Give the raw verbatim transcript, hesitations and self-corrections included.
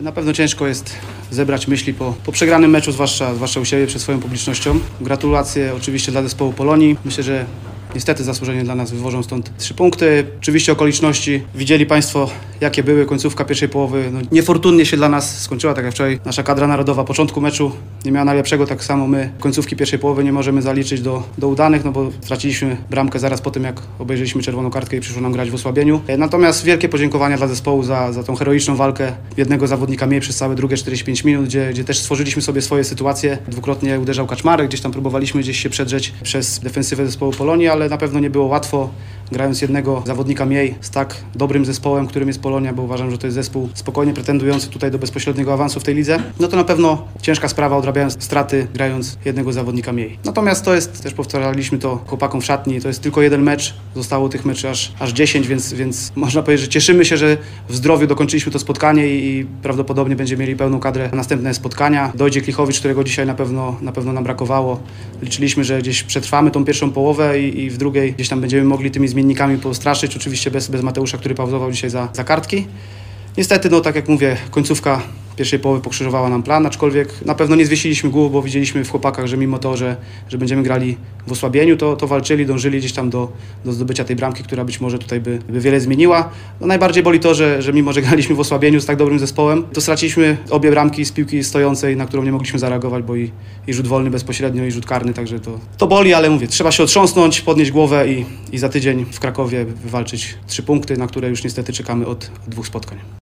Na pewno ciężko jest zebrać myśli po, po przegranym meczu, zwłaszcza, zwłaszcza u siebie, przed swoją publicznością. Gratulacje oczywiście dla zespołu Polonii. Myślę, że niestety zasłużenie dla nas wywożą stąd trzy punkty. Oczywiście okoliczności widzieli Państwo, jakie były. Końcówka pierwszej połowy no, niefortunnie się dla nas skończyła, tak jak wczoraj nasza kadra narodowa początku meczu nie miała najlepszego, tak samo my końcówki pierwszej połowy nie możemy zaliczyć do, do udanych, no bo straciliśmy bramkę zaraz po tym, jak obejrzeliśmy czerwoną kartkę i przyszło nam grać w osłabieniu. Natomiast wielkie podziękowania dla zespołu za, za tą heroiczną walkę jednego zawodnika mniej przez całe drugie czterdzieści pięć minut, gdzie, gdzie też stworzyliśmy sobie swoje sytuacje. Dwukrotnie uderzał Kaczmarek, gdzieś tam próbowaliśmy gdzieś się przedrzeć przez defensywę zespołu Polonii, ale na pewno nie było łatwo, grając jednego zawodnika mniej z tak dobrym zespołem, którym jest Polonia, bo uważam, że to jest zespół spokojnie pretendujący tutaj do bezpośredniego awansu w tej lidze. No to na pewno ciężka sprawa, odrabiając straty, grając jednego zawodnika mniej. Natomiast to jest, też powtarzaliśmy to chłopakom w szatni, to jest tylko jeden mecz, zostało tych meczy aż, aż dziesięć, więc, więc można powiedzieć, że cieszymy się, że w zdrowiu dokończyliśmy to spotkanie i, i prawdopodobnie będziemy mieli pełną kadrę na następne spotkania. Dojdzie Klichowicz, którego dzisiaj na pewno, na pewno nam brakowało. Liczyliśmy, że gdzieś przetrwamy tą pierwszą połowę i, i w drugiej gdzieś tam będziemy mogli tymi zmiennikami postraszyć, oczywiście bez, bez Mateusza, który pauzował dzisiaj za, za kartki. Niestety, no tak jak mówię, końcówka pierwszej połowy pokrzyżowała nam plan, aczkolwiek na pewno nie zwiesiliśmy głów, bo widzieliśmy w chłopakach, że mimo to, że, że będziemy grali w osłabieniu, to, to walczyli, dążyli gdzieś tam do, do zdobycia tej bramki, która być może tutaj by, by wiele zmieniła. No najbardziej boli to, że, że mimo, że graliśmy w osłabieniu z tak dobrym zespołem, to straciliśmy obie bramki z piłki stojącej, na którą nie mogliśmy zareagować, bo i, i rzut wolny bezpośrednio, i rzut karny, także to, to boli, ale mówię, trzeba się otrząsnąć, podnieść głowę i, i za tydzień w Krakowie wywalczyć trzy punkty, na które już niestety czekamy od, od dwóch spotkań.